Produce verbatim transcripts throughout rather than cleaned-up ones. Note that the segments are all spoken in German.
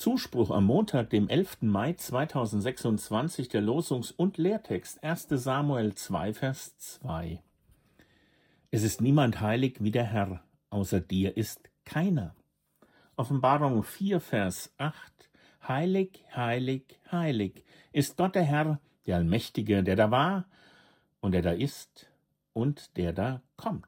Zuspruch am Montag, dem elften Mai zweitausendsechsundzwanzig, der Losungs- und Lehrtext erster Samuel zwei, Vers zwei. Es ist niemand heilig wie der Herr, außer dir ist keiner. Offenbarung vier, Vers acht. Heilig, heilig, heilig ist Gott der Herr, der Allmächtige, der da war und der da ist und der da kommt.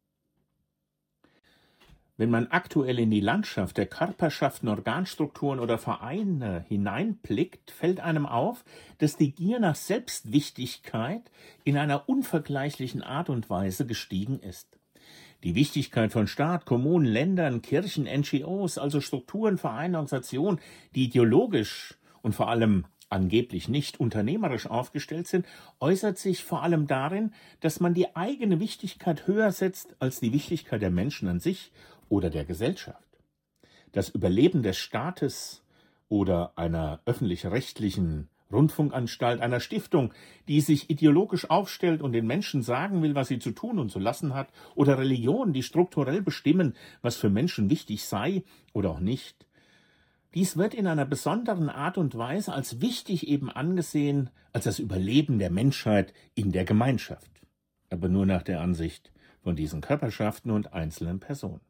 Wenn man aktuell in die Landschaft der Körperschaften, Organstrukturen oder Vereine hineinblickt, fällt einem auf, dass die Gier nach Selbstwichtigkeit in einer unvergleichlichen Art und Weise gestiegen ist. Die Wichtigkeit von Staat, Kommunen, Ländern, Kirchen, N G Os, also Strukturen, Vereine, Organisationen, die ideologisch und vor allem angeblich nicht unternehmerisch aufgestellt sind, äußert sich vor allem darin, dass man die eigene Wichtigkeit höher setzt als die Wichtigkeit der Menschen an sich oder der Gesellschaft. Das Überleben des Staates oder einer öffentlich-rechtlichen Rundfunkanstalt, einer Stiftung, die sich ideologisch aufstellt und den Menschen sagen will, was sie zu tun und zu lassen hat, oder Religionen, die strukturell bestimmen, was für Menschen wichtig sei oder auch nicht. Dies wird in einer besonderen Art und Weise als wichtig eben angesehen, als das Überleben der Menschheit in der Gemeinschaft, aber nur nach der Ansicht von diesen Körperschaften und einzelnen Personen.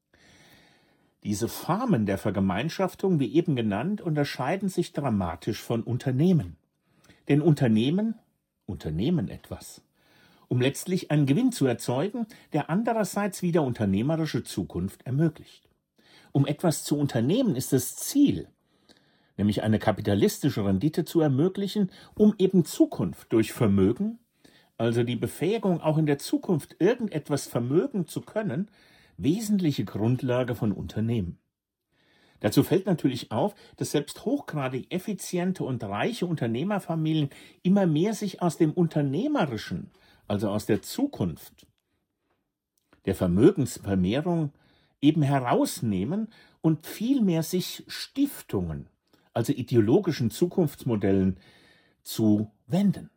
Diese Formen der Vergemeinschaftung, wie eben genannt, unterscheiden sich dramatisch von Unternehmen. Denn Unternehmen unternehmen etwas, um letztlich einen Gewinn zu erzeugen, der andererseits wieder unternehmerische Zukunft ermöglicht. Um etwas zu unternehmen, ist das Ziel, nämlich eine kapitalistische Rendite zu ermöglichen, um eben Zukunft durch Vermögen, also die Befähigung, auch in der Zukunft irgendetwas vermögen zu können, wesentliche Grundlage von Unternehmen. Dazu fällt natürlich auf, dass selbst hochgradig effiziente und reiche Unternehmerfamilien immer mehr sich aus dem Unternehmerischen, also aus der Zukunft, der Vermögensvermehrung eben herausnehmen und vielmehr sich Stiftungen, also ideologischen Zukunftsmodellen, zu wenden.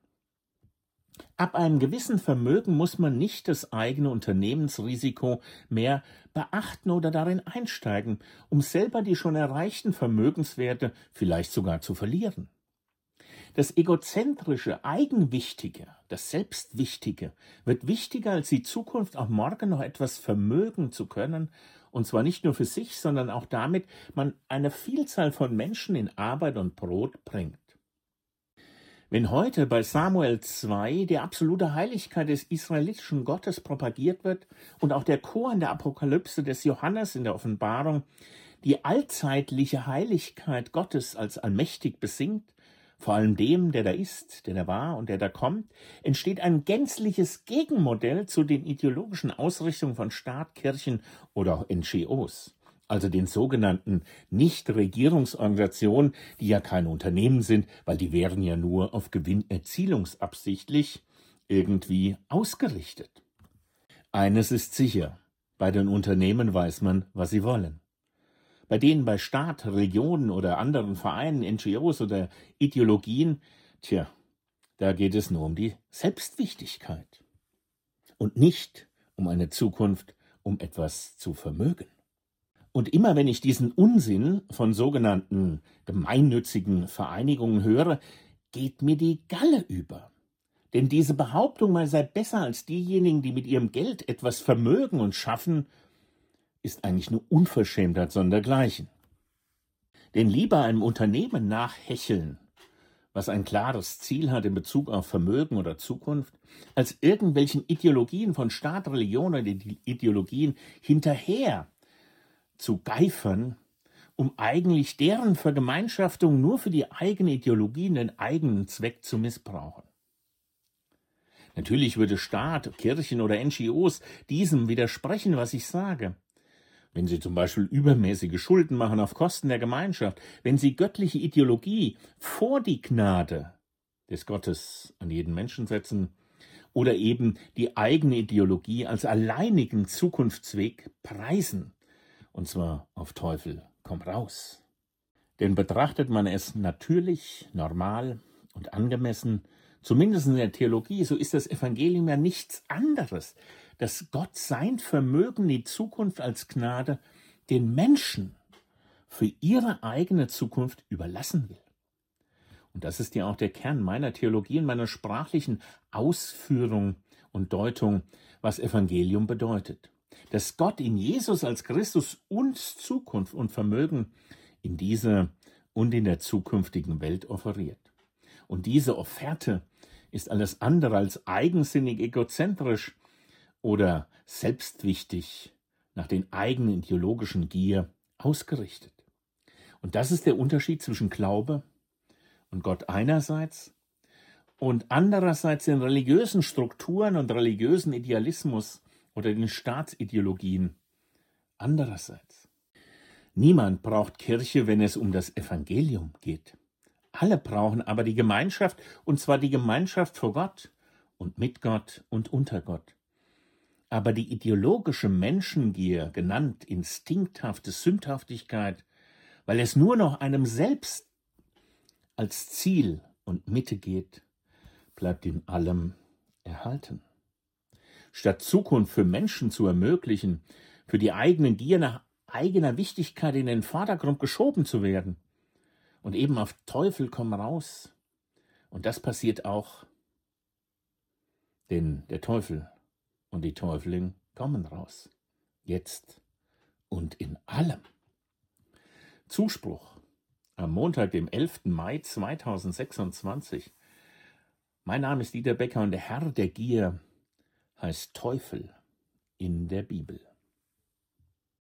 Ab einem gewissen Vermögen muss man nicht das eigene Unternehmensrisiko mehr beachten oder darin einsteigen, um selber die schon erreichten Vermögenswerte vielleicht sogar zu verlieren. Das egozentrische, eigenwichtige, das Selbstwichtige wird wichtiger als die Zukunft, auch morgen noch etwas vermögen zu können, und zwar nicht nur für sich, sondern auch damit man eine Vielzahl von Menschen in Arbeit und Brot bringt. Wenn heute bei Samuel zwei die absolute Heiligkeit des israelitischen Gottes propagiert wird und auch der Chor in der Apokalypse des Johannes in der Offenbarung die allzeitliche Heiligkeit Gottes als allmächtig besingt, vor allem dem, der da ist, der da war und der da kommt, entsteht ein gänzliches Gegenmodell zu den ideologischen Ausrichtungen von Staat, Kirchen oder auch N G Os. Also den sogenannten Nichtregierungsorganisationen, die ja keine Unternehmen sind, weil die wären ja nur auf gewinnerzielungsabsichtlich irgendwie ausgerichtet. Eines ist sicher, bei den Unternehmen weiß man, was sie wollen. Bei denen bei Staat, Religionen oder anderen Vereinen, N G Os oder Ideologien, tja, da geht es nur um die Selbstwichtigkeit und nicht um eine Zukunft, um etwas zu vermögen. Und immer wenn ich diesen Unsinn von sogenannten gemeinnützigen Vereinigungen höre, geht mir die Galle über. Denn diese Behauptung, man sei besser als diejenigen, die mit ihrem Geld etwas vermögen und schaffen, ist eigentlich eine Unverschämtheit sondergleichen. Denn lieber einem Unternehmen nachhecheln, was ein klares Ziel hat in Bezug auf Vermögen oder Zukunft, als irgendwelchen Ideologien von Staat, Religion oder Ideologien hinterher zu geifern, um eigentlich deren Vergemeinschaftung nur für die eigene Ideologie und den eigenen Zweck zu missbrauchen. Natürlich würde Staat, Kirchen oder N G Os diesem widersprechen, was ich sage. Wenn sie zum Beispiel übermäßige Schulden machen auf Kosten der Gemeinschaft, wenn sie göttliche Ideologie vor die Gnade des Gottes an jeden Menschen setzen oder eben die eigene Ideologie als alleinigen Zukunftsweg preisen, und zwar auf Teufel komm raus. Denn betrachtet man es natürlich, normal und angemessen, zumindest in der Theologie, so ist das Evangelium ja nichts anderes, dass Gott sein Vermögen, die Zukunft als Gnade, den Menschen für ihre eigene Zukunft überlassen will. Und das ist ja auch der Kern meiner Theologie und meiner sprachlichen Ausführung und Deutung, was Evangelium bedeutet. Dass Gott in Jesus als Christus uns Zukunft und Vermögen in dieser und in der zukünftigen Welt offeriert. Und diese Offerte ist alles andere als eigensinnig, egozentrisch oder selbstwichtig nach den eigenen ideologischen Gier ausgerichtet. Und das ist der Unterschied zwischen Glaube und Gott einerseits und andererseits den religiösen Strukturen und religiösen Idealismus oder den Staatsideologien andererseits. Niemand braucht Kirche, wenn es um das Evangelium geht. Alle brauchen aber die Gemeinschaft, und zwar die Gemeinschaft vor Gott und mit Gott und unter Gott. Aber die ideologische Menschengier, genannt instinkthafte Sündhaftigkeit, weil es nur noch einem selbst als Ziel und Mitte geht, bleibt in allem erhalten. Statt Zukunft für Menschen zu ermöglichen, für die eigene Gier nach eigener Wichtigkeit in den Vordergrund geschoben zu werden und eben auf Teufel komm raus. Und das passiert auch, denn der Teufel und die Teufelin kommen raus, jetzt und in allem. Zuspruch am Montag, dem elften Mai zweitausendsechsundzwanzig. Mein Name ist Dieter Becker und der Herr der Gier heißt Teufel in der Bibel.